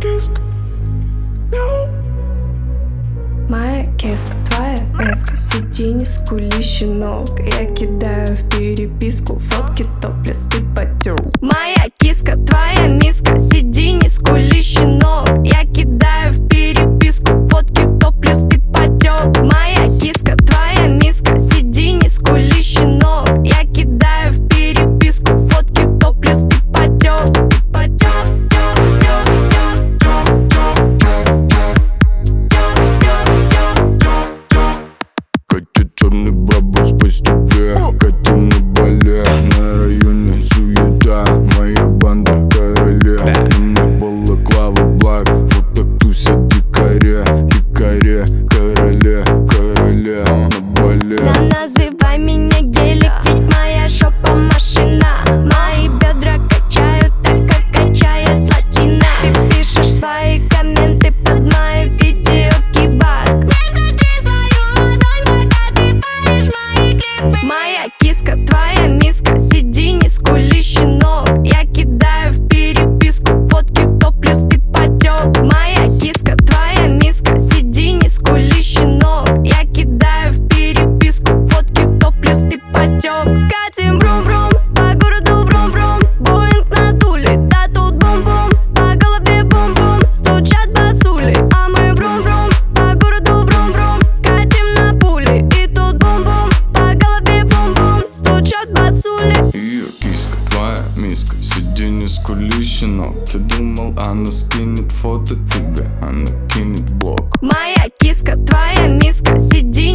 Моя киска, твоя миска, сиди, не скули, щенок. Я кидаю в переписку фотки топлес, ты потёк. Моя киска, твоя миска, сиди, не скули, щенок. Я кидаю в переписку фотки топлес, ты потёк. Моя киска, твоя миска, сиди, не скули, щенок. Я кидаю в переписку фотки топлес, ты потёк. Катя черный бабус по степе, Катя на бале. На районе суета, моя банда короле. На мне балаклава блэк, вот так тусят дикаре. Дикаре, короле, короле на бале. Да называй меня гелик, ведь моя жопа машина. Мои бедра качают так, как качает латина. Ты пишешь свои комменты под мои видео кибак. Моя киска, твоя миска, сиди, не скули, щенок. Я кидаю в переписку фотки топлес, ты потёк. Моя киска, твоя миска, сиди, не скули, щенок. Я кидаю в переписку фотки топлес, ты потёк. Катим брум-брум, по городу врум-врум. Боинг на туле, да тут бум-бум. По голове бум-бум, стучат басули. А мы врум-врум, по городу врум-врум. Катим на пули, и тут бум-бум. По голове бум-бум, стучат басули. Ее киска, твоя миска, сиди, не скули, щенок. Ты думал, она скинет фото тебе, она кинет блок. Моя киска, твоя миска, сиди,